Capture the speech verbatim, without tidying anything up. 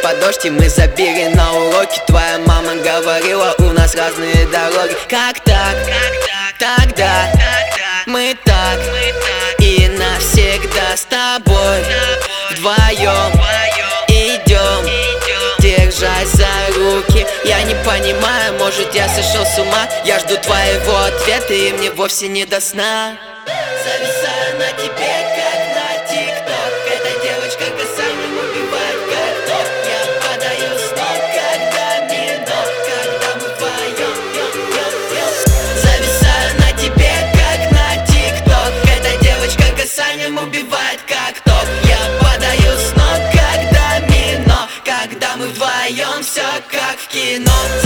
под дождь, и мы забили на уроки. Твоя мама говорила, у нас разные дороги. Как так? Тогда мы так и навсегда с тобой вдвоем идем, держась за руки. Я не понимаю, может я сошел с ума. Я жду твоего ответа, и мне вовсе не до сна. Зависаю на тебе, как на тик-ток. Эта девочка касанием убивает, как ток. Я падаю с ног, как домино, когда мы вдвоем. Зависаю на тебе, как на тик-ток. Эта девочка касанием убивает, как ток. Я падаю с ног, как домино, когда мы вдвоем, все как в кино.